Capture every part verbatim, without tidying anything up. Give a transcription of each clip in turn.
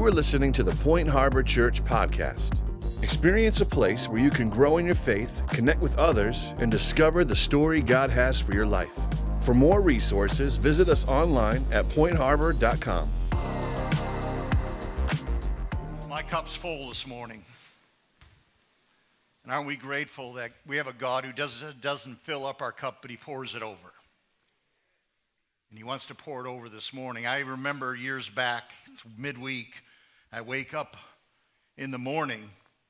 You are listening to the Point Harbor Church podcast. Experience a place where you can grow in your faith, connect with others, and discover the story God has for your life. For more resources, visit us online at point harbor dot com. My cup's full this morning. And aren't we grateful that we have a God who doesn't, doesn't fill up our cup, but he pours it over. And he wants to pour it over this morning. I remember years back, it's midweek, I wake up in the morning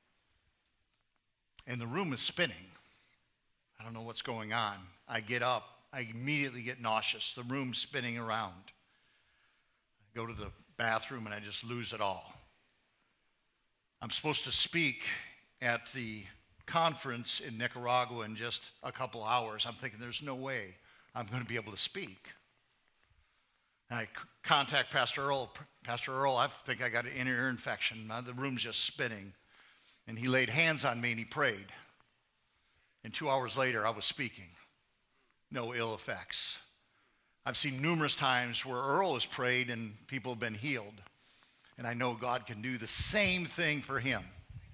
and the room is spinning. I don't know what's going on. I get up, I immediately get nauseous. The room's spinning around. I go to the bathroom and I just lose it all. I'm supposed to speak at the conference in Nicaragua in just a couple hours. I'm thinking there's no way I'm going to be able to speak. And I c- contact Pastor Earl. Pastor Earl, I think I got an inner ear infection. The room's just spinning. And he laid hands on me and he prayed. And two hours later, I was speaking. No ill effects. I've seen numerous times where Earl has prayed and people have been healed. And I know God can do the same thing for him.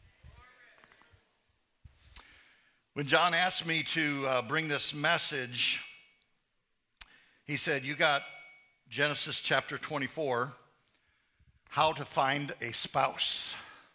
When John asked me to uh, bring this message, he said, you got Genesis chapter twenty-four, how to find a spouse.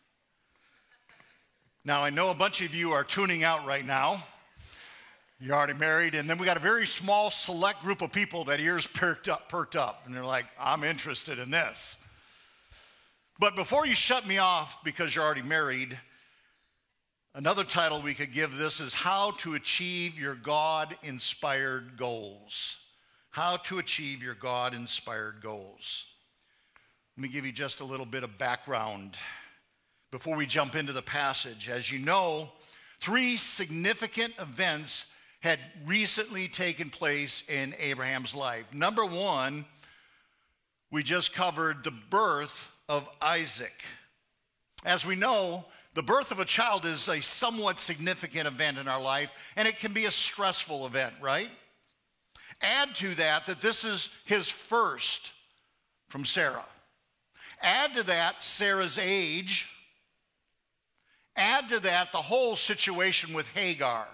Now, I know a bunch of you are tuning out right now. You're already married, and then we got a very small, select group of people that ears perked up, perked up, and they're like, I'm interested in this. But before you shut me off because you're already married, another title we could give this is How to Achieve Your God-Inspired Goals. How to achieve your God-inspired goals. Let me give you just a little bit of background before we jump into the passage. As you know, three significant events had recently taken place in Abraham's life. Number one, we just covered the birth of Isaac. As we know, the birth of a child is a somewhat significant event in our life, and it can be a stressful event, right? Add to that that this is his first from Sarah. Add to that Sarah's age. Add to that the whole situation with Hagar.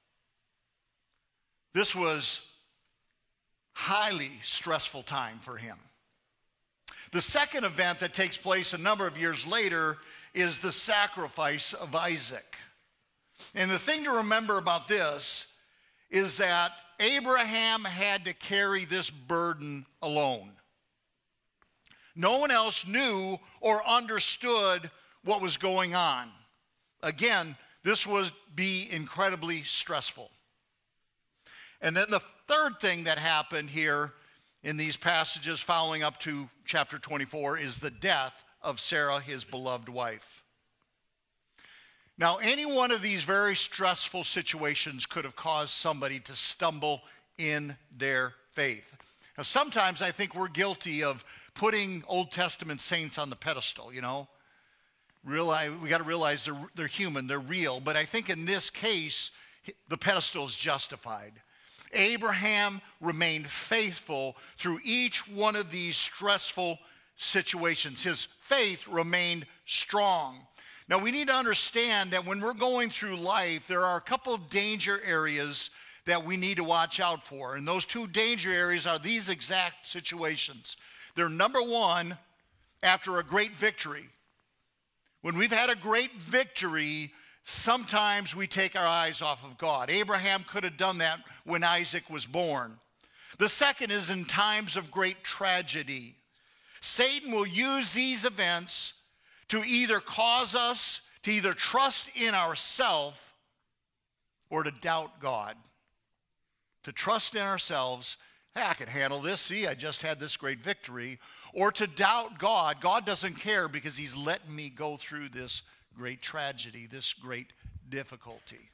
This was highly stressful time for him. The second event that takes place a number of years later is the sacrifice of Isaac. And the thing to remember about this is that Abraham had to carry this burden alone. No one else knew or understood what was going on. Again, this would be incredibly stressful. And then the third thing that happened here in these passages following up to chapter twenty-four is the death of Sarah, his beloved wife. Now, any one of these very stressful situations could have caused somebody to stumble in their faith. Now, sometimes I think we're guilty of putting Old Testament saints on the pedestal, you know. Realize, we got to realize they're, they're human, they're real. But I think in this case, the pedestal is justified. Abraham remained faithful through each one of these stressful situations. His faith remained strong. Now, we need to understand that when we're going through life, there are a couple of danger areas that we need to watch out for. And those two danger areas are these exact situations. They're number one, after a great victory. When we've had a great victory, sometimes we take our eyes off of God. Abraham could have done that when Isaac was born. The second is in times of great tragedy. Satan will use these events to either cause us to either trust in ourselves or to doubt God. To trust in ourselves, hey, I can handle this. See, I just had this great victory. Or to doubt God. God doesn't care because he's letting me go through this great tragedy, this great difficulty.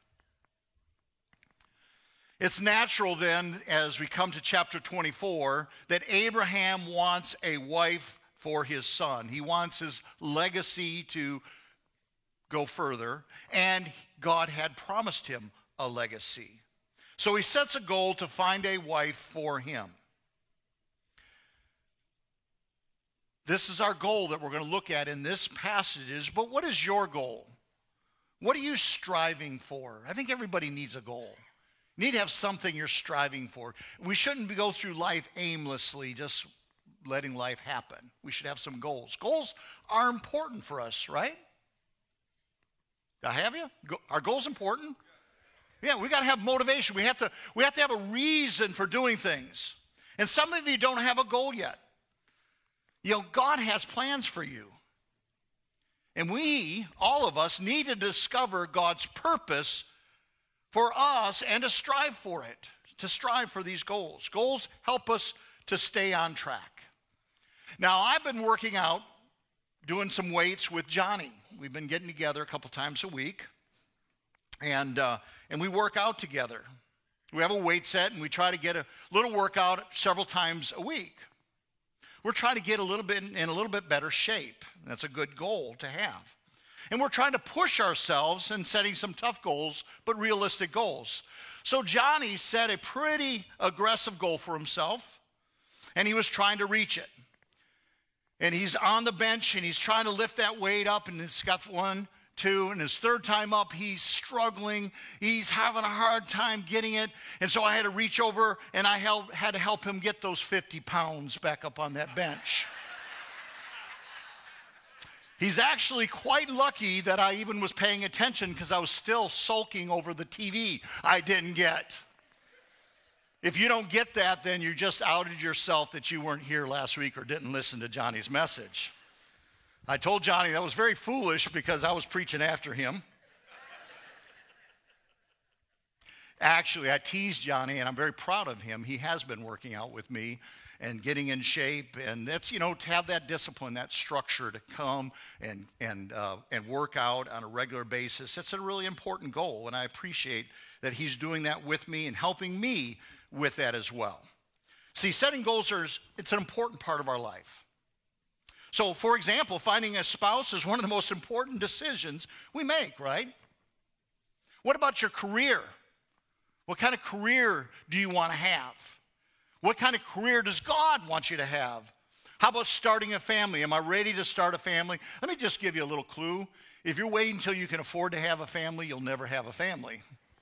It's natural then, as we come to chapter twenty-four, that Abraham wants a wife for his son. He wants his legacy to go further, and God had promised him a legacy. So he sets a goal to find a wife for him. This is our goal that we're going to look at in this passage. But what is your goal? What are you striving for? I think everybody needs a goal. You need to have something you're striving for. We shouldn't go through life aimlessly, just letting life happen. We should have some goals. Goals are important for us, right? I have you? Are goals important? Yeah, we got to have motivation. We have to, we have to have a reason for doing things. And some of you don't have a goal yet. You know, God has plans for you. And we, all of us, need to discover God's purpose for us and to strive for it, to strive for these goals. Goals help us to stay on track. Now, I've been working out, doing some weights with Johnny. We've been getting together a couple times a week, and uh, and we work out together. We have a weight set, and we try to get a little workout several times a week. We're trying to get a little bit in a little bit better shape. That's a good goal to have. And we're trying to push ourselves and setting some tough goals, but realistic goals. So Johnny set a pretty aggressive goal for himself, and he was trying to reach it. And he's on the bench, and he's trying to lift that weight up, and he's got one, two, and his third time up, he's struggling. He's having a hard time getting it. And so I had to reach over, and I help, had to help him get those fifty pounds back up on that bench. He's actually quite lucky that I even was paying attention because I was still sulking over the T V I didn't get. If you don't get that, then you just outed yourself that you weren't here last week or didn't listen to Johnny's message. I told Johnny that was very foolish because I was preaching after him. Actually, I teased Johnny, and I'm very proud of him. He has been working out with me and getting in shape, and that's, you know, to have that discipline, that structure to come and and uh, and work out on a regular basis. That's a really important goal, and I appreciate that he's doing that with me and helping me with that as well. See, setting goals are, it's an important part of our life. So, for example, finding a spouse is one of the most important decisions we make, right? What about your career? What kind of career do you want to have? What kind of career does God want you to have? How about starting a family? Am I ready to start a family? Let me just give you a little clue. If you're waiting until you can afford to have a family, you'll never have a family.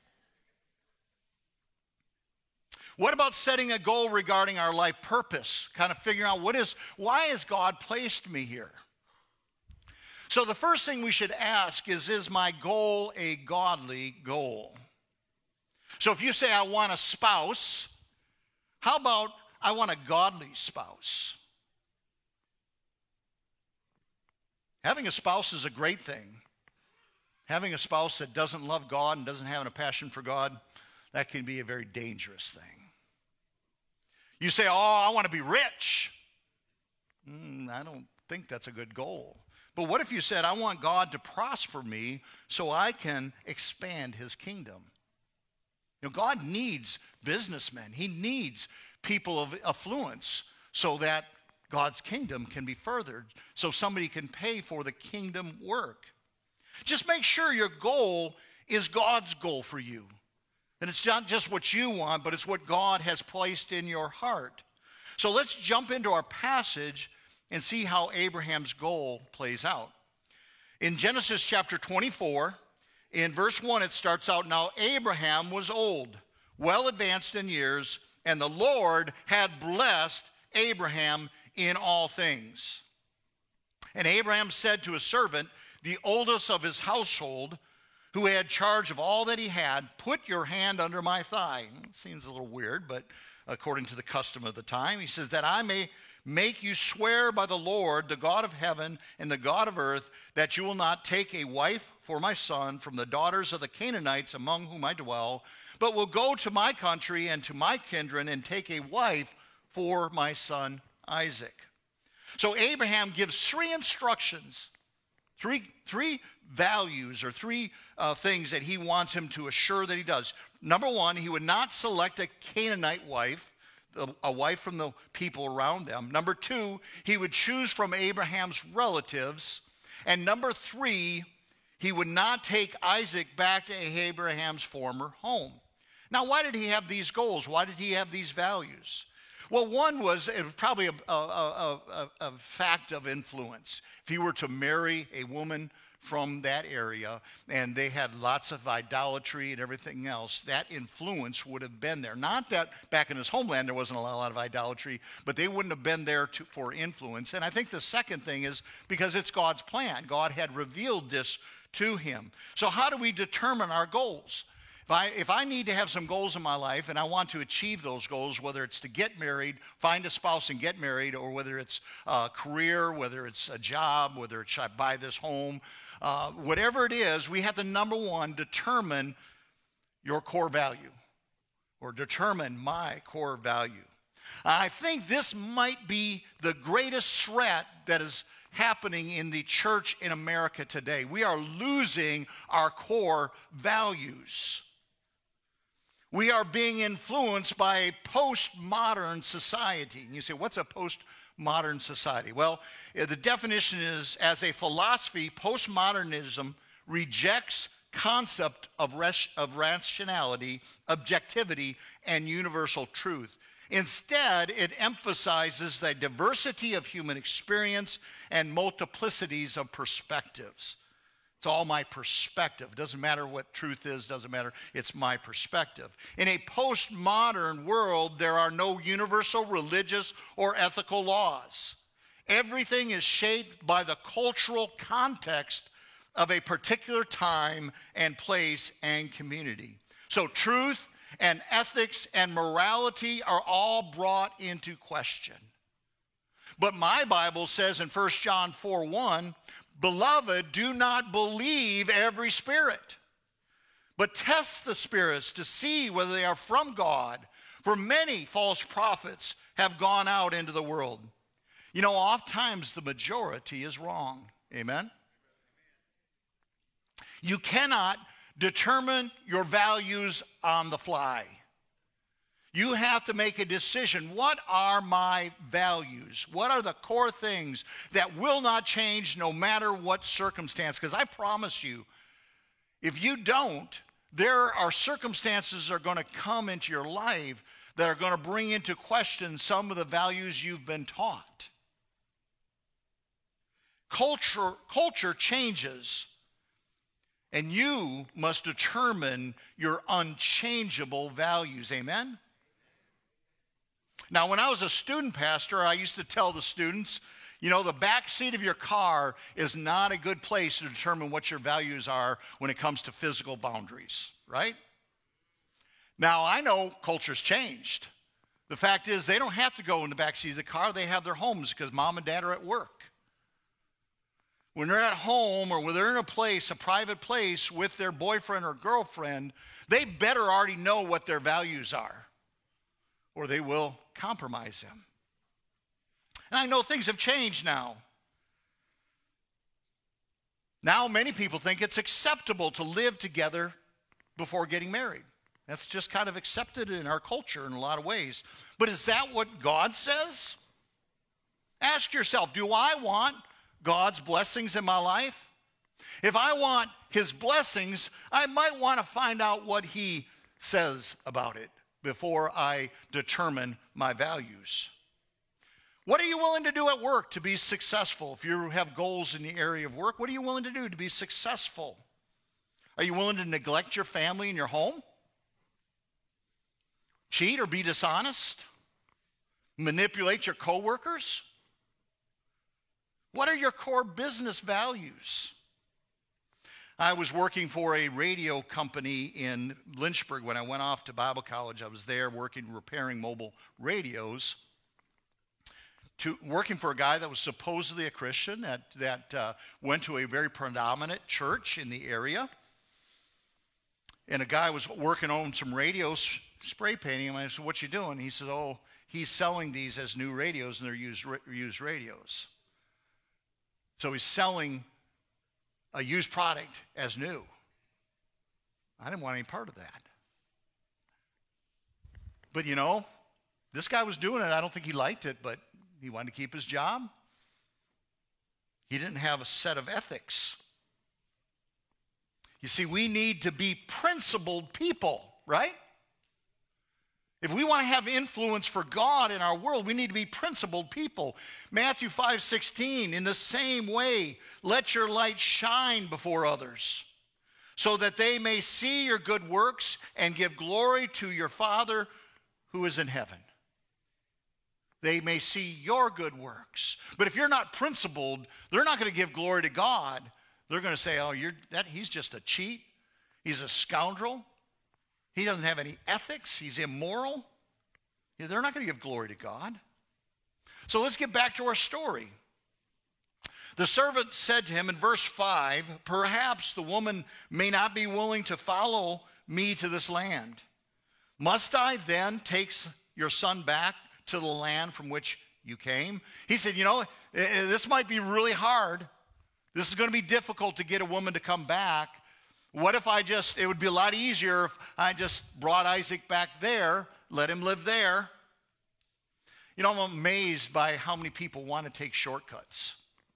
What about setting a goal regarding our life purpose? Kind of figuring out what is, why has God placed me here? So the first thing we should ask is, is my goal a godly goal? So if you say, I want a spouse, how about I want a godly spouse? Having a spouse is a great thing. Having a spouse that doesn't love God and doesn't have a passion for God, that can be a very dangerous thing. You say, oh, I want to be rich. Mm, I don't think that's a good goal. But what if you said, I want God to prosper me so I can expand his kingdom? You know, God needs businessmen. He needs people of affluence so that God's kingdom can be furthered, so somebody can pay for the kingdom work. Just make sure your goal is God's goal for you. And it's not just what you want, but it's what God has placed in your heart. So let's jump into our passage and see how Abraham's goal plays out. In Genesis chapter twenty-four, in verse one, it starts out, now Abraham was old, well advanced in years, and the Lord had blessed Abraham in all things. And Abraham said to his servant, the oldest of his household, who had charge of all that he had, put your hand under my thigh. It seems a little weird, but according to the custom of the time, he says, that I may make you swear by the Lord, the God of heaven and the God of earth, that you will not take a wife for my son from the daughters of the Canaanites among whom I dwell, but will go to my country and to my kindred and take a wife for my son Isaac. So Abraham gives three instructions, three, three values or three uh, things that he wants him to assure that he does. Number one, he would not select a Canaanite wife, a wife from the people around them. Number two, he would choose from Abraham's relatives. And number three, he would not take Isaac back to Abraham's former home. Now, why did he have these goals? Why did he have these values? Well, one was, it was probably a, a, a, a, a fact of influence. If he were to marry a woman from that area and they had lots of idolatry and everything else, that influence would have been there. Not that back in his homeland there wasn't a lot of idolatry, but they wouldn't have been there to, for influence. And I think the second thing is because it's God's plan. God had revealed this to him. So how do we determine our goals? If I, if I need to have some goals in my life and I want to achieve those goals, whether it's to get married, find a spouse and get married, or whether it's a career, whether it's a job, whether it's I buy this home, uh, whatever it is, we have to, number one, determine your core value, or determine my core value. I think this might be the greatest threat that is happening in the church in America today. We are losing our core values. We are being influenced by a postmodern society. And you say, what's a postmodern society? Well, the definition is, as a philosophy, postmodernism rejects concept of, res- of rationality, objectivity, and universal truth. Instead, it emphasizes the diversity of human experience and multiplicities of perspectives. It's all my perspective. It doesn't matter what truth is, doesn't matter. It's my perspective. In a postmodern world, there are no universal religious or ethical laws. Everything is shaped by the cultural context of a particular time and place and community. So truth and ethics and morality are all brought into question. But my Bible says in First John four one, beloved, do not believe every spirit, but test the spirits to see whether they are from God. For many false prophets have gone out into the world. You know, oftentimes the majority is wrong. Amen? You cannot determine your values on the fly. You have to make a decision. What are my values? What are the core things that will not change no matter what circumstance? Because I promise you, if you don't, there are circumstances that are going to come into your life that are going to bring into question some of the values you've been taught. Culture, culture changes, and you must determine your unchangeable values. Amen? Now, when I was a student pastor, I used to tell the students, you know, the back seat of your car is not a good place to determine what your values are when it comes to physical boundaries, right? Now, I know culture's changed. The fact is they don't have to go in the back seat of the car. They have their homes because mom and dad are at work. When they're at home or when they're in a place, a private place with their boyfriend or girlfriend, they better already know what their values are, or they will compromise them. And I know things have changed now. Now many people think it's acceptable to live together before getting married. That's just kind of accepted in our culture in a lot of ways. But is that what God says? Ask yourself, do I want God's blessings in my life? If I want his blessings, I might want to find out what he says about it before I determine my values. What are you willing to do at work to be successful? If you have goals in the area of work, what are you willing to do to be successful? Are you willing to neglect your family and your home? Cheat or be dishonest? Manipulate your coworkers? What are your core business values? I was working for a radio company in Lynchburg when I went off to Bible college. I was there working, repairing mobile radios, to, working for a guy that was supposedly a Christian that, that uh, went to a very predominant church in the area. And a guy was working on some radios, spray painting them. I said, "What you doing?" He said, "Oh, he's selling these as new radios, and they're used, used radios." So he's selling a used product as new. I didn't want any part of that. But you know, this guy was doing it. I don't think he liked it, but he wanted to keep his job. He didn't have a set of ethics. You see, we need to be principled people, right? If we want to have influence for God in our world, we need to be principled people. Matthew five sixteen, in the same way, let your light shine before others, so that they may see your good works and give glory to your Father who is in heaven. They may see your good works. But if you're not principled, they're not going to give glory to God. They're going to say, oh, you're that he's just a cheat. He's a scoundrel. He doesn't have any ethics. He's immoral. They're not going to give glory to God. So let's get back to our story. The servant said to him in verse five, perhaps the woman may not be willing to follow me to this land. Must I then take your son back to the land from which you came? He said, you know, this might be really hard. This is going to be difficult to get a woman to come back. What if I just, it would be a lot easier if I just brought Isaac back there, let him live there. You know, I'm amazed by how many people want to take shortcuts.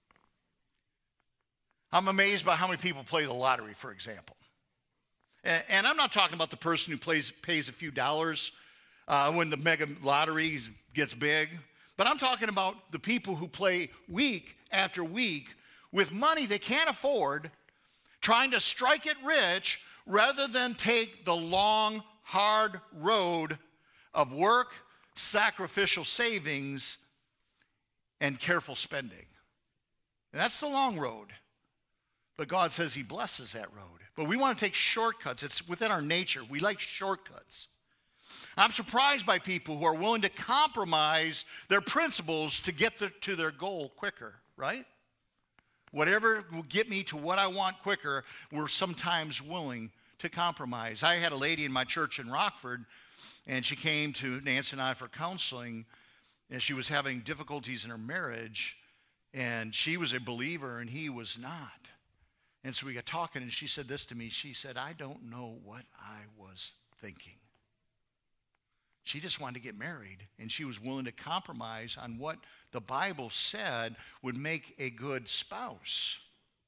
I'm amazed by how many people play the lottery, for example. And, and I'm not talking about the person who plays, pays a few dollars uh, when the mega lottery gets big, but I'm talking about the people who play week after week with money they can't afford, trying to strike it rich rather than take the long, hard road of work, sacrificial savings, and careful spending. And that's the long road. But God says he blesses that road. But we want to take shortcuts. It's within our nature. We like shortcuts. I'm surprised by people who are willing to compromise their principles to get the, to their goal quicker, right? Whatever will get me to what I want quicker, we're sometimes willing to compromise. I had a lady in my church in Rockford, and she came to Nancy and I for counseling, and she was having difficulties in her marriage, and she was a believer, and he was not. And so we got talking, and she said this to me. She said, I don't know what I was thinking. She just wanted to get married, and she was willing to compromise on what the Bible said would make a good spouse.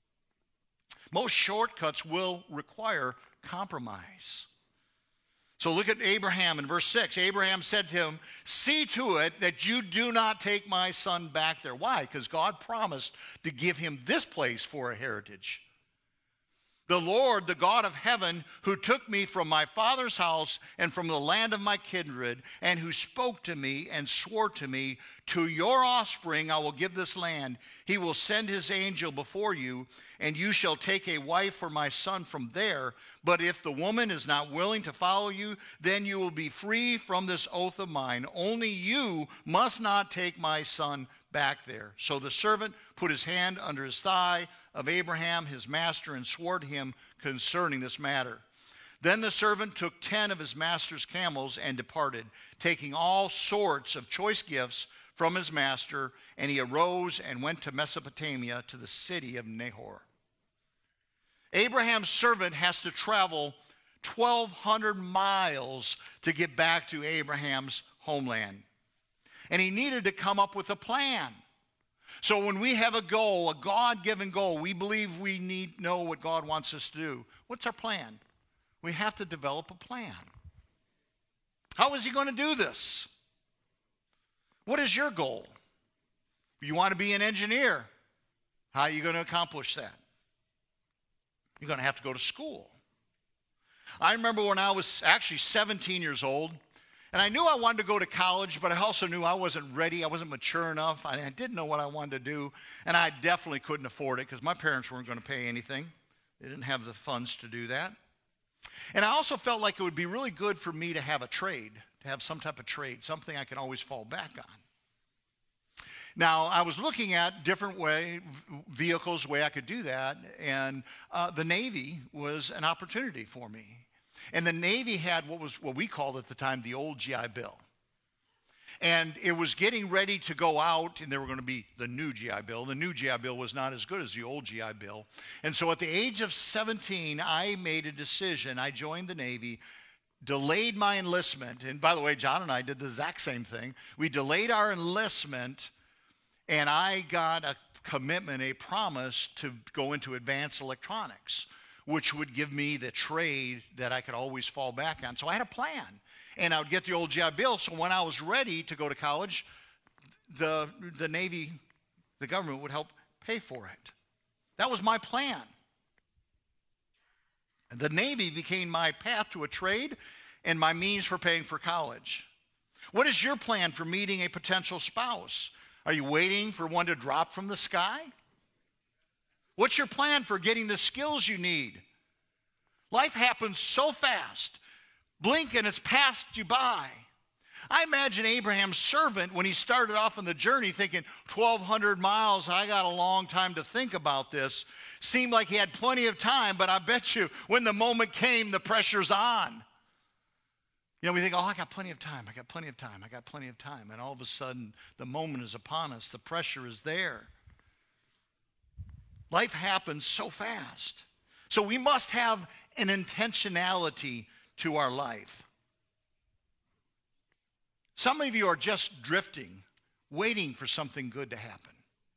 Most shortcuts will require compromise. So look at Abraham in verse six. Abraham said to him, see to it that you do not take my son back there. Why? Because God promised to give him this place for a heritage. The Lord, the God of heaven, who took me from my father's house and from the land of my kindred, and who spoke to me and swore to me, to your offspring I will give this land. He will send his angel before you, and you shall take a wife for my son from there. But if the woman is not willing to follow you, then you will be free from this oath of mine. Only you must not take my son back there. So the servant put his hand under his thigh of Abraham, his master, and swore to him concerning this matter. Then the servant took ten of his master's camels and departed, taking all sorts of choice gifts from his master, and he arose and went to Mesopotamia, to the city of Nahor. Abraham's servant has to travel twelve hundred miles to get back to Abraham's homeland. And he needed to come up with a plan. So when we have a goal, a God-given goal, we believe we need know what God wants us to do. What's our plan? We have to develop a plan. How is he going to do this? What is your goal? You want to be an engineer. How are you going to accomplish that? You're going to have to go to school. I remember when I was actually seventeen years old, and I knew I wanted to go to college, but I also knew I wasn't ready. I wasn't mature enough. I didn't know what I wanted to do, and I definitely couldn't afford it because my parents weren't going to pay anything. They didn't have the funds to do that. And I also felt like it would be really good for me to have a trade, to have some type of trade, something I can always fall back on. Now, I was looking at different way, vehicles, way I could do that, and uh, the Navy was an opportunity for me. And the Navy had what was what we called at the time the old G I Bill. And it was getting ready to go out, and there were going to be the new G I Bill. The new G I Bill was not as good as the old G I Bill. And so at the age of seventeen, I made a decision. I joined the Navy, delayed my enlistment. And by the way, John and I did the exact same thing. We delayed our enlistment, and I got a commitment, a promise to go into advanced electronics, which would give me the trade that I could always fall back on. So I had a plan. and I would get the old G I Bill. So when I was ready to go to college, the, the Navy, the government would help pay for it. That was my plan. The Navy became my path to a trade and my means for paying for college. What is your plan for meeting a potential spouse? Are you waiting for one to drop from the sky? What's your plan for getting the skills you need? Life happens so fast. Blink and it's passed you by. I imagine Abraham's servant, when he started off on the journey thinking, twelve hundred miles, I got a long time to think about this. Seemed like he had plenty of time, but I bet you when the moment came, the pressure's on. You know, we think, oh, I got plenty of time, I got plenty of time, I got plenty of time. And all of a sudden, the moment is upon us. The pressure is there. Life happens so fast. So we must have an intentionality to our life. Some of you are just drifting, waiting for something good to happen.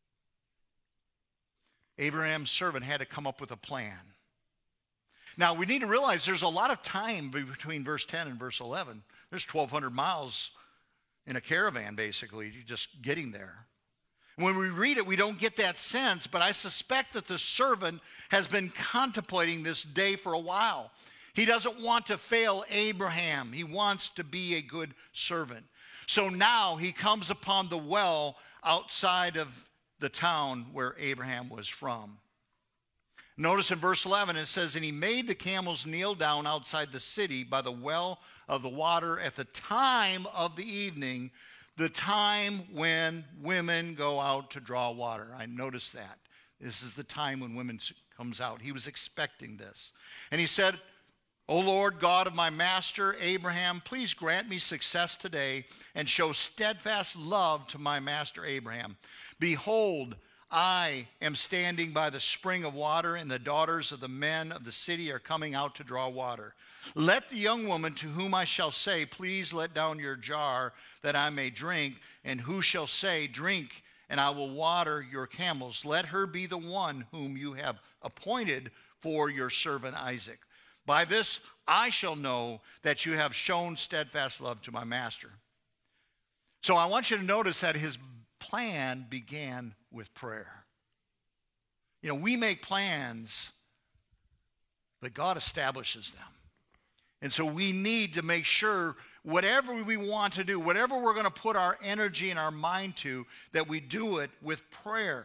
Abraham's servant had to come up with a plan. Now, we need to realize there's a lot of time between verse ten and verse eleven. There's twelve hundred miles in a caravan, basically, just getting there. When we read it, we don't get that sense, but I suspect that the servant has been contemplating this day for a while. He doesn't want to fail Abraham. He wants to be a good servant. So now he comes upon the well outside of the town where Abraham was from. Notice in verse eleven, it says, and he made the camels kneel down outside the city by the well of the water at the time of the evening, the time when women go out to draw water. I noticed that. This is the time when women comes out. He was expecting this. And he said, O Lord, God of my master Abraham, please grant me success today and show steadfast love to my master Abraham. Behold, I am standing by the spring of water, and the daughters of the men of the city are coming out to draw water. Let the young woman to whom I shall say, please let down your jar that I may drink, and who shall say, drink, and I will water your camels. Let her be the one whom you have appointed for your servant Isaac. By this I shall know that you have shown steadfast love to my master. So I want you to notice that his plan began with prayer. You know, we make plans, but God establishes them. And so we need to make sure whatever we want to do, whatever we're going to put our energy and our mind to, that we do it with prayer.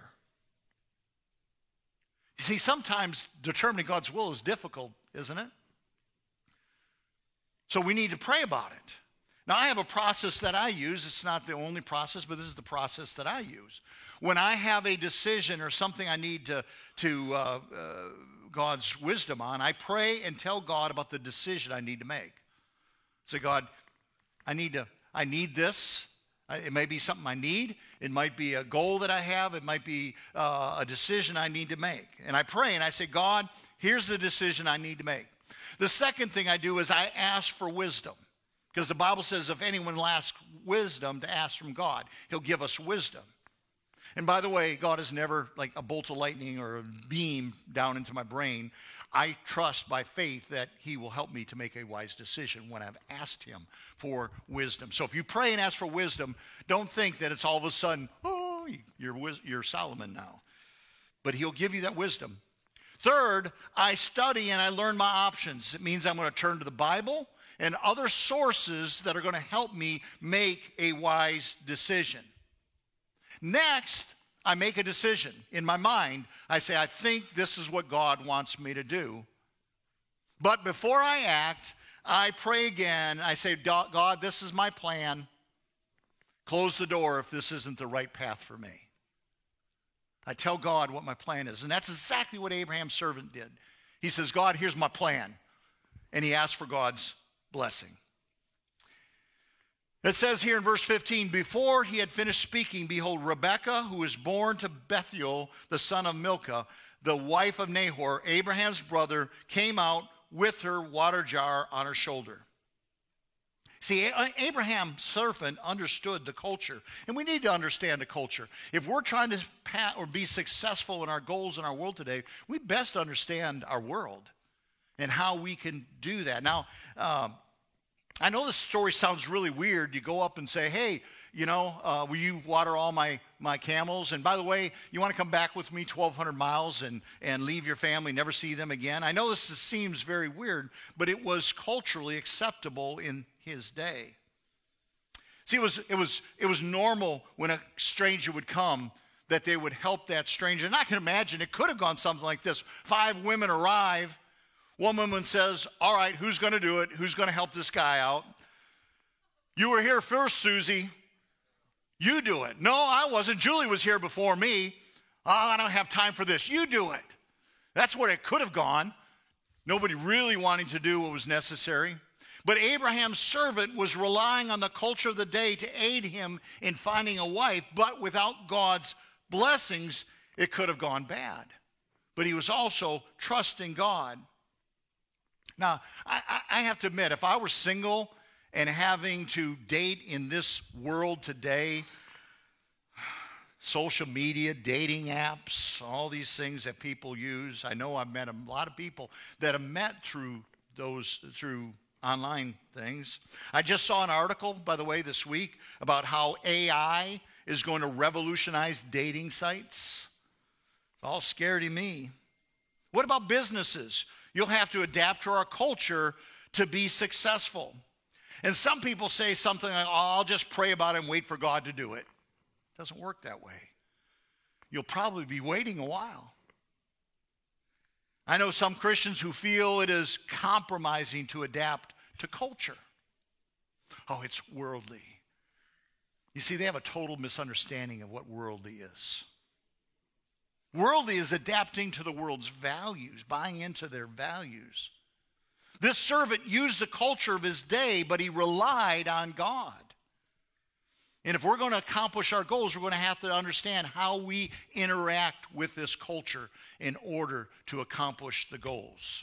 You see, sometimes determining God's will is difficult, isn't it? So we need to pray about it. Now, I have a process that I use. It's not the only process, but this is the process that I use. When I have a decision or something I need to, to uh, uh, God's wisdom on, I pray and tell God about the decision I need to make. Say, God, I need to, I need this. It may be something I need. It might be a goal that I have. It might be uh, a decision I need to make. And I pray and I say, God, here's the decision I need to make. The second thing I do is I ask for wisdom. Because the Bible says if anyone lacks wisdom, to ask from God. He'll give us wisdom. And by the way, God is never like a bolt of lightning or a beam down into my brain. I trust by faith that he will help me to make a wise decision when I've asked him for wisdom. So if you pray and ask for wisdom, don't think that it's all of a sudden, oh, you're, you're Solomon now. But he'll give you that wisdom. Third, I study and I learn my options. It means I'm going to turn to the Bible and other sources that are going to help me make a wise decision. Next, I make a decision. In my mind, I say, I think this is what God wants me to do. But before I act, I pray again. I say, God, this is my plan. Close the door if this isn't the right path for me. I tell God what my plan is. And that's exactly what Abraham's servant did. He says, God, here's my plan. And he asked for God's blessing. It says here in verse fifteen, before he had finished speaking, behold, Rebekah, who was born to Bethuel, the son of Milcah, the wife of Nahor, Abraham's brother, came out with her water jar on her shoulder. See, Abraham's servant understood the culture, and we need to understand the culture. If we're trying to pat or be successful in our goals in our world today, we best understand our world and how we can do that. Now, um, I know this story sounds really weird. You go up and say, hey, you know, uh, will you water all my, my camels? And by the way, you want to come back with me twelve hundred miles and, and leave your family, never see them again? I know this is, seems very weird, but it was culturally acceptable in his day. See, it was, it was, it was normal when a stranger would come that they would help that stranger. And I can imagine it could have gone something like this. Five women arrive. One woman says, all right, who's going to do it? Who's going to help this guy out? You were here first, Susie. You do it. No, I wasn't. Julie was here before me. Oh, I don't have time for this. You do it. That's where it could have gone. Nobody really wanting to do what was necessary. But Abraham's servant was relying on the culture of the day to aid him in finding a wife, but without God's blessings, it could have gone bad. But he was also trusting God. Now, I, I have to admit, if I were single and having to date in this world today, social media, dating apps, all these things that people use. I know I've met a lot of people that have met through those, through online things. I just saw an article, by the way, this week about how A I is going to revolutionize dating sites. It's all scary to me. What about businesses? You'll have to adapt to our culture to be successful. And some people say something like, oh, I'll just pray about it and wait for God to do it. It doesn't work that way. You'll probably be waiting a while. I know some Christians who feel it is compromising to adapt to culture. Oh, it's worldly. You see, they have a total misunderstanding of what worldly is. Worldly is adapting to the world's values, buying into their values. This servant used the culture of his day, but he relied on God. And if we're going to accomplish our goals, we're going to have to understand how we interact with this culture in order to accomplish the goals.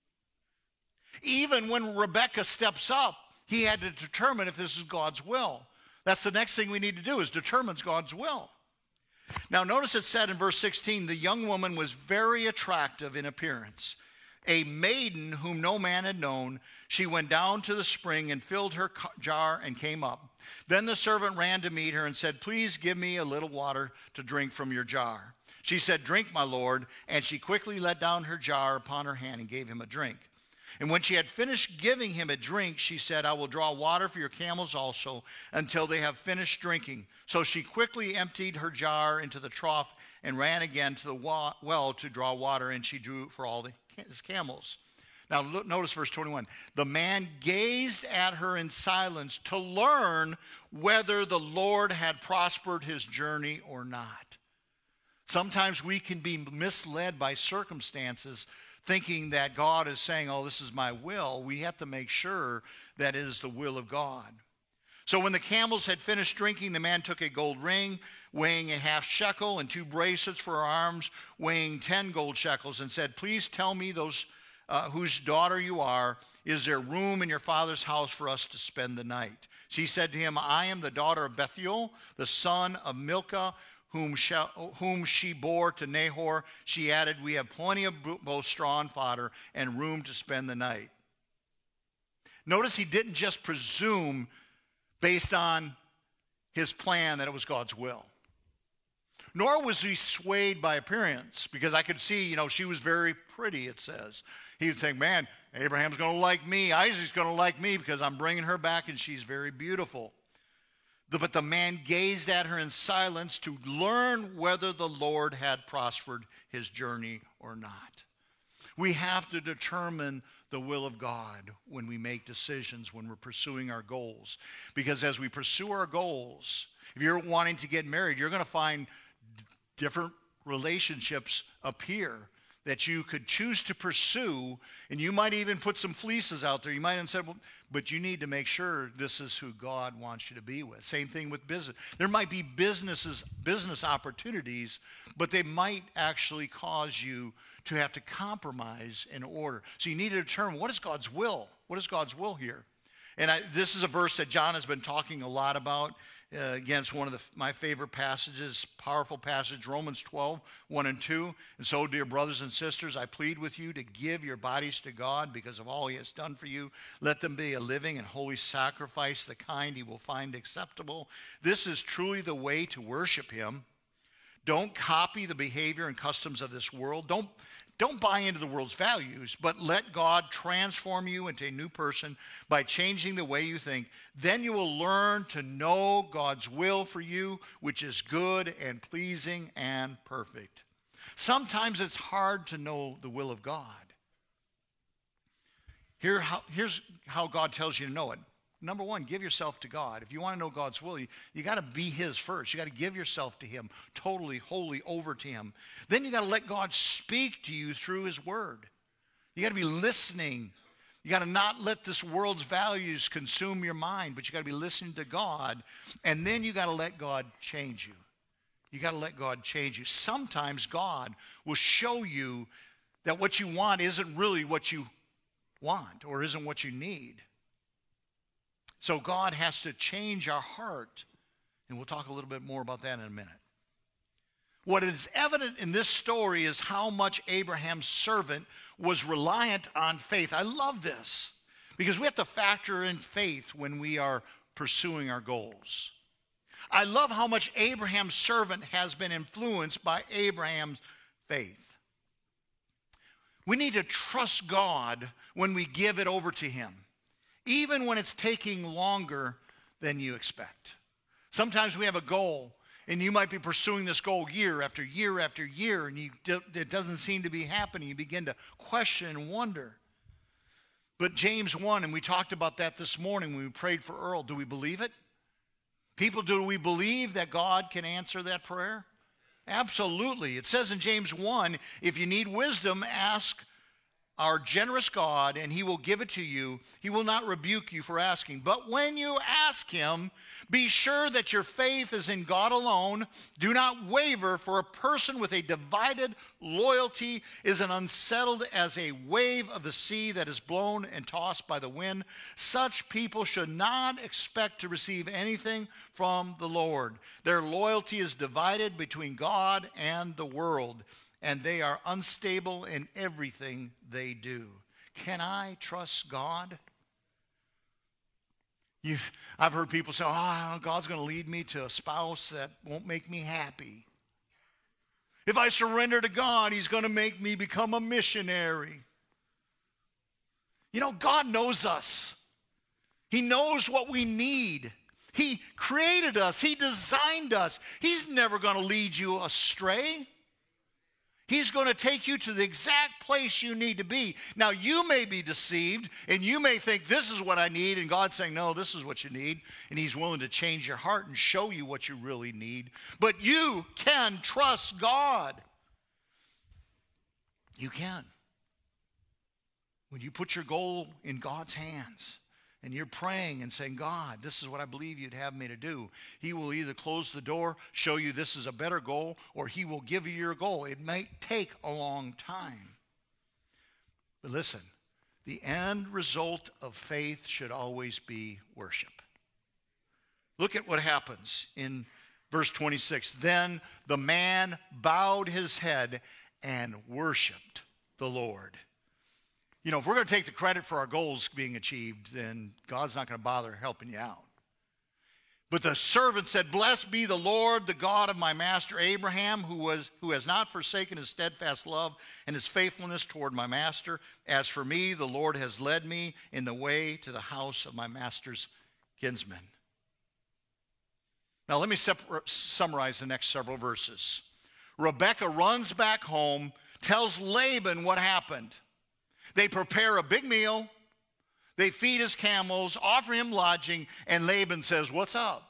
Even when Rebekah steps up, he had to determine if this is God's will. That's the next thing we need to do, is determine God's will. Now, notice it said in verse sixteen, the young woman was very attractive in appearance. A maiden whom no man had known, she went down to the spring and filled her jar and came up. Then the servant ran to meet her and said, please give me a little water to drink from your jar. She said, drink, my lord. And she quickly let down her jar upon her hand and gave him a drink. And when she had finished giving him a drink, she said, I will draw water for your camels also until they have finished drinking. So she quickly emptied her jar into the trough and ran again to the well to draw water, and she drew for all the, his camels. Now look, notice verse twenty-one. The man gazed at her in silence to learn whether the Lord had prospered his journey or not. Sometimes we can be misled by circumstances, thinking that God is saying, oh, this is my will. We have to make sure that it is the will of God. So when the camels had finished drinking, the man took a gold ring weighing a half shekel and two bracelets for her arms weighing ten gold shekels and said, please tell me those uh, whose daughter you are. Is there room in your father's house for us to spend the night? She said to him, I am the daughter of Bethuel, the son of Milcah, Whom, shall, whom she bore to Nahor. She added, we have plenty of both straw and fodder and room to spend the night. Notice he didn't just presume based on his plan that it was God's will. Nor was he swayed by appearance, because I could see, you know, she was very pretty, it says. He would think, man, Abraham's going to like me. Isaac's going to like me because I'm bringing her back and she's very beautiful. But the man gazed at her in silence to learn whether the Lord had prospered his journey or not. We have to determine the will of God when we make decisions, when we're pursuing our goals. Because as we pursue our goals, if you're wanting to get married, you're going to find different relationships appear that you could choose to pursue, and you might even put some fleeces out there. You might have said, well, but you need to make sure this is who God wants you to be with. Same thing with business. There might be businesses, business opportunities, but they might actually cause you to have to compromise in order. So you need to determine, what is God's will? What is God's will here? And I, this is a verse that John has been talking a lot about. Uh, again, it's one of the, my favorite passages, powerful passage, Romans twelve, one and two. And so, dear brothers and sisters, I plead with you to give your bodies to God because of all he has done for you. Let them be a living and holy sacrifice, the kind he will find acceptable. This is truly the way to worship him. Don't copy the behavior and customs of this world. Don't, don't buy into the world's values, but let God transform you into a new person by changing the way you think. Then you will learn to know God's will for you, which is good and pleasing and perfect. Sometimes it's hard to know the will of God. Here, how, here's how God tells you to know it. Number one, give yourself to God. If you want to know God's will, you, you got to be his first. You got to give yourself to him, totally, wholly over to him. Then you got to let God speak to you through his word. You got to be listening. You got to not let this world's values consume your mind, but you got to be listening to God. And then you got to let God change you. You got to let God change you. Sometimes God will show you that what you want isn't really what you want or isn't what you need. So God has to change our heart, and we'll talk a little bit more about that in a minute. What is evident in this story is how much Abraham's servant was reliant on faith. I love this because we have to factor in faith when we are pursuing our goals. I love how much Abraham's servant has been influenced by Abraham's faith. We need to trust God when we give it over to him, even when it's taking longer than you expect. Sometimes we have a goal, and you might be pursuing this goal year after year after year, and you, it doesn't seem to be happening. You begin to question and wonder. But James one, and we talked about that this morning when we prayed for Earl. Do we believe it? People, do we believe that God can answer that prayer? Absolutely. It says in James one, if you need wisdom, ask our generous God, and he will give it to you. He will not rebuke you for asking. But when you ask him, be sure that your faith is in God alone. Do not waver, for a person with a divided loyalty is as unsettled as a wave of the sea that is blown and tossed by the wind. Such people should not expect to receive anything from the Lord. Their loyalty is divided between God and the world, and they are unstable in everything they do. Can I trust God? You, I've heard people say, oh, God's going to lead me to a spouse that won't make me happy. If I surrender to God, he's going to make me become a missionary. You know, God knows us. He knows what we need. He created us. He designed us. He's never going to lead you astray. He's going to take you to the exact place you need to be. Now, you may be deceived, and you may think, this is what I need, and God's saying, no, this is what you need, and he's willing to change your heart and show you what you really need. But you can trust God. You can. When you put your goal in God's hands, and you're praying and saying, God, this is what I believe you'd have me to do, he will either close the door, show you this is a better goal, or he will give you your goal. It might take a long time. But listen, the end result of faith should always be worship. Look at what happens in verse twenty-six. Then the man bowed his head and worshiped the Lord. You know, if we're going to take the credit for our goals being achieved, then God's not going to bother helping you out. But the servant said, blessed be the Lord, the God of my master Abraham, who was who has not forsaken his steadfast love and his faithfulness toward my master. As for me, the Lord has led me in the way to the house of my master's kinsman. Now, let me separ- summarize the next several verses. Rebekah runs back home, tells Laban what happened. They prepare a big meal, they feed his camels, offer him lodging, and Laban says, what's up?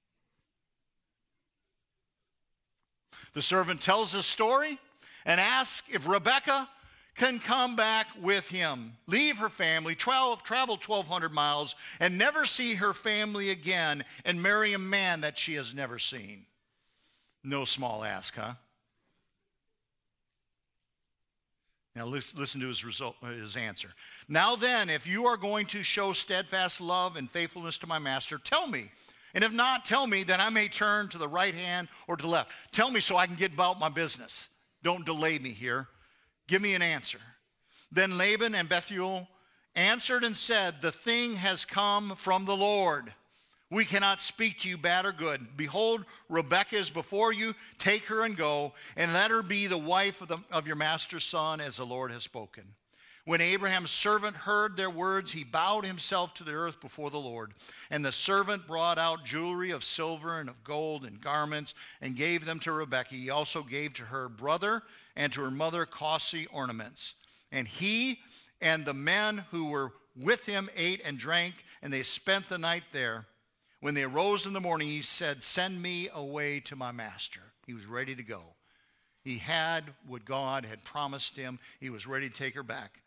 The servant tells the story and asks if Rebekah can come back with him, leave her family, travel, travel twelve hundred miles, and never see her family again, and marry a man that she has never seen. No small ask, huh? Now listen to his result, his answer. Now then, if you are going to show steadfast love and faithfulness to my master, tell me. And if not, tell me that I may turn to the right hand or to the left. Tell me so I can get about my business. Don't delay me here. Give me an answer. Then Laban and Bethuel answered and said, the thing has come from the Lord. We cannot speak to you bad or good. Behold, Rebekah is before you. Take her and go, and let her be the wife of, the, of your master's son, as the Lord has spoken. When Abraham's servant heard their words, he bowed himself to the earth before the Lord. And the servant brought out jewelry of silver and of gold and garments and gave them to Rebekah. He also gave to her brother and to her mother costly ornaments. And he and the men who were with him ate and drank, and they spent the night there. When they arose in the morning, he said, send me away to my master. He was ready to go. He had what God had promised him. He was ready to take her back.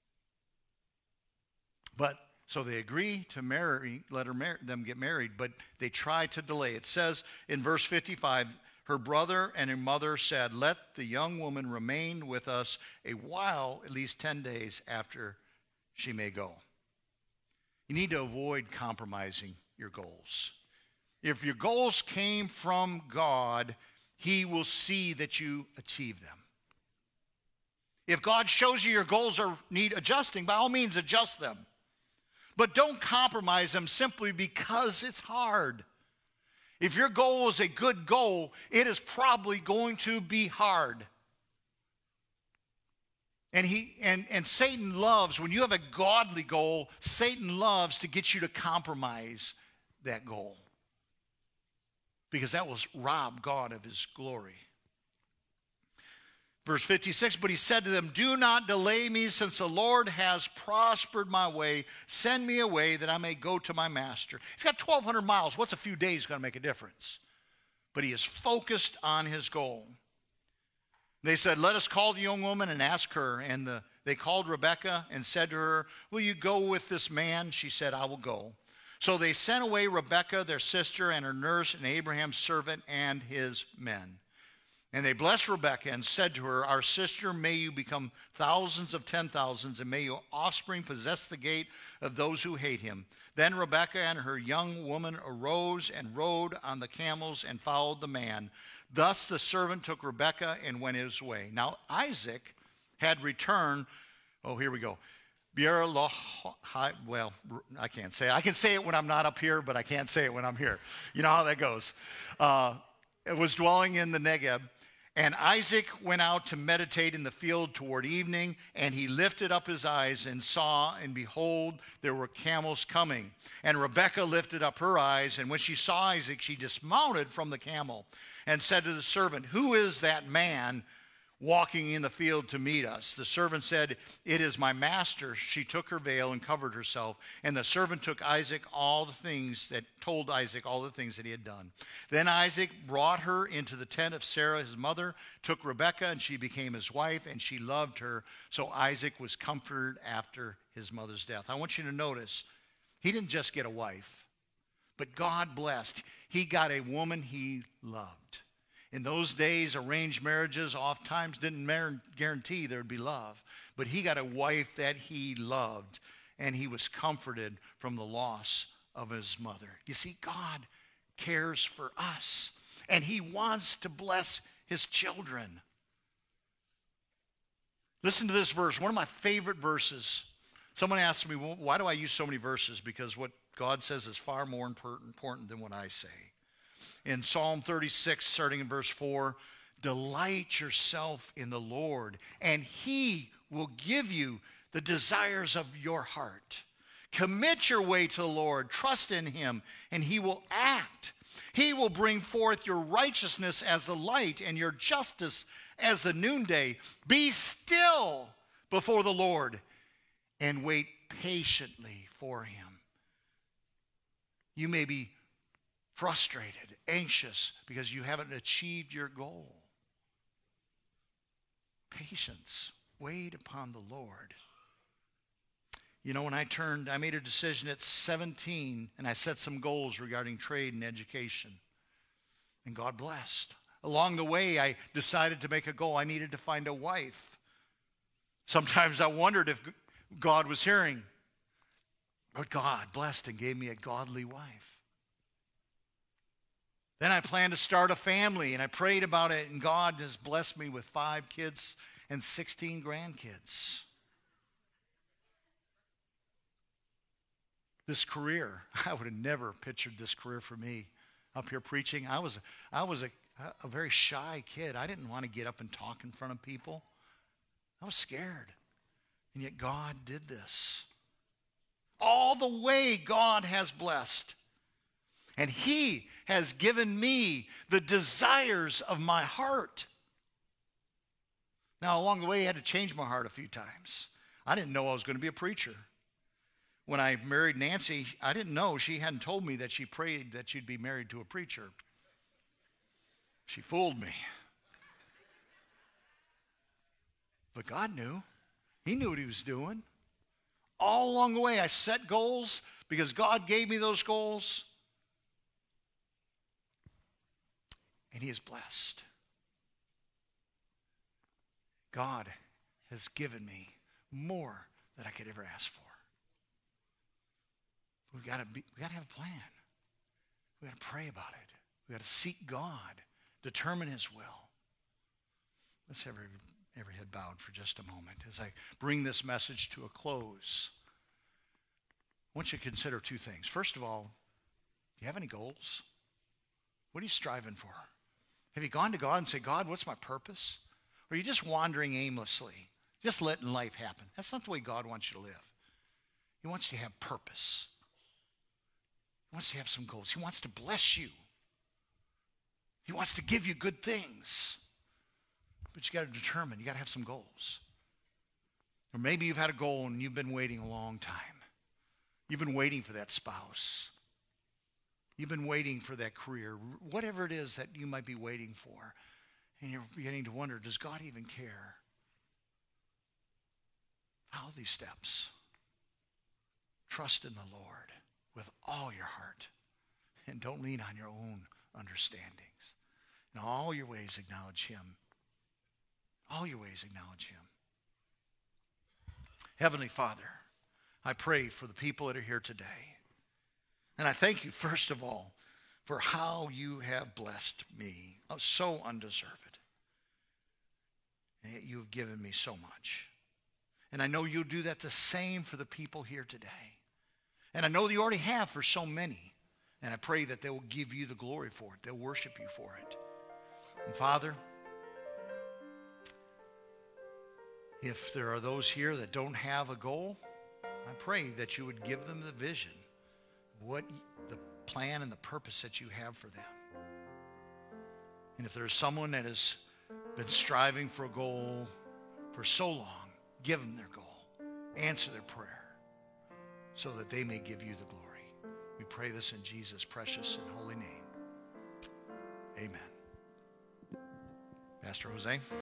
But so they agree to marry, let her marry, them get married, but they try to delay. It says in verse fifty-five, her brother and her mother said, let the young woman remain with us a while, at least ten days after she may go. You need to avoid compromising your goals. If your goals came from God, he will see that you achieve them. If God shows you your goals are need adjusting, by all means adjust them. But don't compromise them simply because it's hard. If your goal is a good goal, it is probably going to be hard. And he and, and Satan loves, when you have a godly goal, Satan loves to get you to compromise that goal, because that will rob God of his glory. Verse fifty-six, but he said to them, do not delay me, since the Lord has prospered my way. Send me away that I may go to my master. He's got twelve hundred miles. What's a few days going to make a difference? But he is focused on his goal. They said, let us call the young woman and ask her. And the, they called Rebekah and said to her, will you go with this man? She said, I will go. So they sent away Rebekah, their sister, and her nurse, and Abraham's servant, and his men. And they blessed Rebekah and said to her, our sister, may you become thousands of ten thousands, and may your offspring possess the gate of those who hate him. Then Rebekah and her young woman arose and rode on the camels and followed the man. Thus the servant took Rebekah and went his way. Now Isaac had returned, oh, here we go. Well, I can't say it. I can say it when I'm not up here, but I can't say it when I'm here. You know how that goes. Uh, it was dwelling in the Negeb. And Isaac went out to meditate in the field toward evening, and he lifted up his eyes and saw, and behold, there were camels coming. And Rebekah lifted up her eyes, and when she saw Isaac, she dismounted from the camel and said to the servant, who is that man walking in the field to meet us? The servant said, it is my master. She took her veil and covered herself. And the servant took Isaac all the things that told Isaac all the things that he had done. Then Isaac brought her into the tent of Sarah, his mother, took Rebekah, and she became his wife, and she loved her. So Isaac was comforted after his mother's death. I want you to notice, he didn't just get a wife, but God blessed. He got a woman he loved. In those days, arranged marriages oftentimes didn't mar- guarantee there would be love. But he got a wife that he loved, and he was comforted from the loss of his mother. You see, God cares for us, and he wants to bless his children. Listen to this verse, one of my favorite verses. Someone asked me, well, why do I use so many verses? Because what God says is far more important than what I say. In Psalm thirty-six, starting in verse four, delight yourself in the Lord, and he will give you the desires of your heart. Commit your way to the Lord, trust in him, and he will act. He will bring forth your righteousness as the light and your justice as the noonday. Be still before the Lord and wait patiently for him. You may be frustrated, anxious, because you haven't achieved your goal. Patience. Wait upon the Lord. You know, when I turned, I made a decision at seventeen, and I set some goals regarding trade and education. And God blessed. Along the way, I decided to make a goal. I needed to find a wife. Sometimes I wondered if God was hearing. But God blessed and gave me a godly wife. Then I planned to start a family, and I prayed about it, and God has blessed me with five kids and sixteen grandkids. This career, I would have never pictured this career for me up here preaching. I was, I was a, a very shy kid. I didn't want to get up and talk in front of people. I was scared. And yet God did this. All the way God has blessed. And he has given me the desires of my heart. Now, along the way, he had to change my heart a few times. I didn't know I was going to be a preacher. When I married Nancy, I didn't know. She hadn't told me that she prayed that she'd be married to a preacher. She fooled me. But God knew. He knew what he was doing. All along the way, I set goals because God gave me those goals. And he is blessed. God has given me more than I could ever ask for. We've got to be, we've got to have a plan. We've got to pray about it. We've got to seek God, determine his will. Let's have every, every head bowed for just a moment as I bring this message to a close. I want you to consider two things. First of all, do you have any goals? What are you striving for? Have you gone to God and said, God, what's my purpose? Or are you just wandering aimlessly, just letting life happen? That's not the way God wants you to live. He wants you to have purpose. He wants you to have some goals. He wants to bless you. He wants to give you good things. But you got to determine, you got to have some goals. Or maybe you've had a goal and you've been waiting a long time. You've been waiting for that spouse. You've been waiting for that career, whatever it is that you might be waiting for. And you're beginning to wonder, does God even care? Follow these steps. Trust in the Lord with all your heart. And don't lean on your own understandings. In all your ways, acknowledge him. All your ways, acknowledge him. Heavenly Father, I pray for the people that are here today. And I thank you, first of all, for how you have blessed me, so undeserved. And yet you have given me so much. And I know you'll do that the same for the people here today. And I know that you already have for so many. And I pray that they will give you the glory for it. They'll worship you for it. And Father, if there are those here that don't have a goal, I pray that you would give them the vision, what the plan and the purpose that you have for them. And if there's someone that has been striving for a goal for so long, give them their goal. Answer their prayer so that they may give you the glory. We pray this in Jesus' precious and holy name. Amen. Pastor Jose.